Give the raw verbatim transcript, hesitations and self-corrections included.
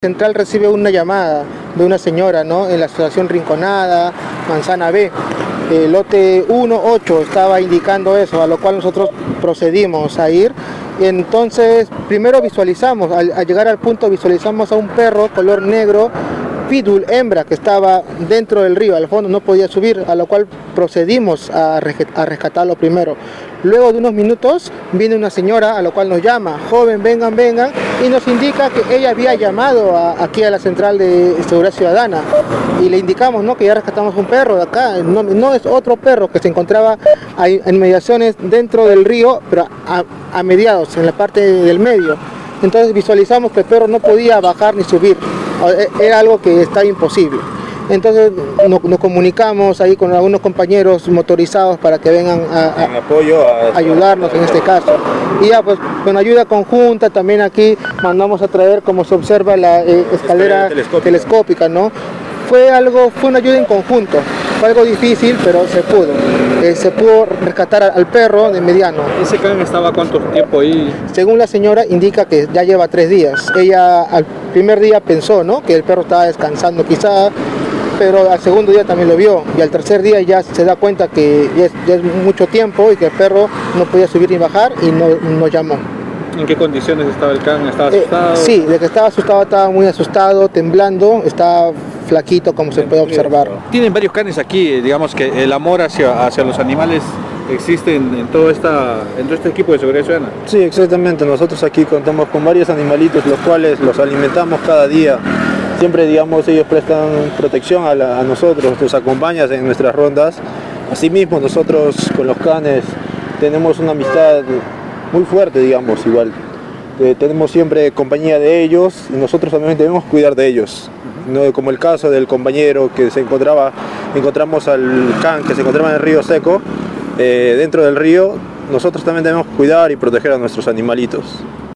Central recibe una llamada de una señora, ¿no? En la asociación Rinconada, Manzana B. El lote uno ocho estaba indicando eso, a lo cual nosotros procedimos a ir. Entonces, primero visualizamos, al, al llegar al punto visualizamos a un perro color negro, pitbull, hembra, que estaba dentro del río, al fondo no podía subir, a lo cual procedimos a, a rescatarlo primero. Luego de unos minutos viene una señora a lo cual nos llama, joven, vengan, vengan, y nos indica que ella había llamado a, aquí a la central de seguridad ciudadana y le indicamos, ¿no?, que ya rescatamos un perro de acá, no, no es otro perro que se encontraba ahí en mediaciones dentro del río, pero a, a mediados, en la parte del medio. Entonces visualizamos que el perro no podía bajar ni subir, era algo que está imposible. Entonces nos, nos comunicamos ahí con algunos compañeros motorizados para que vengan a, a, en apoyo a ayudarnos en este caso. Y ya pues con ayuda conjunta también aquí mandamos a traer, como se observa, la eh, escalera telescópica. telescópica, ¿no? Fue algo, fue una ayuda en conjunto, fue algo difícil, pero se pudo. Eh, se pudo rescatar al perro de mediano. ¿Ese can estaba cuánto tiempo ahí? Según la señora indica que ya lleva tres días. Ella al primer día pensó, ¿no?, que el perro estaba descansando quizá, pero al segundo día también lo vio, y al tercer día ya se da cuenta que ya es, ya es mucho tiempo y que el perro no podía subir ni bajar y no, nos llamó. ¿En qué condiciones estaba el can? ¿Estaba asustado? Eh, sí, de que estaba asustado, estaba muy asustado, temblando, estaba flaquito, como se puede observar. Tienen varios canes aquí, digamos que el amor hacia, hacia los animales existe en, en, todo esta, en todo este equipo de seguridad ciudadana. Sí, exactamente, nosotros aquí contamos con varios animalitos, los cuales los alimentamos cada día. Siempre, digamos, ellos prestan protección a, la, a nosotros, nos acompañan en nuestras rondas. Asimismo, nosotros con los canes tenemos una amistad muy fuerte, digamos, igual. Eh, tenemos siempre compañía de ellos y nosotros también debemos cuidar de ellos. ¿No? Como el caso del compañero que se encontraba, encontramos al can que se encontraba en el río seco, eh, dentro del río, nosotros también debemos cuidar y proteger a nuestros animalitos.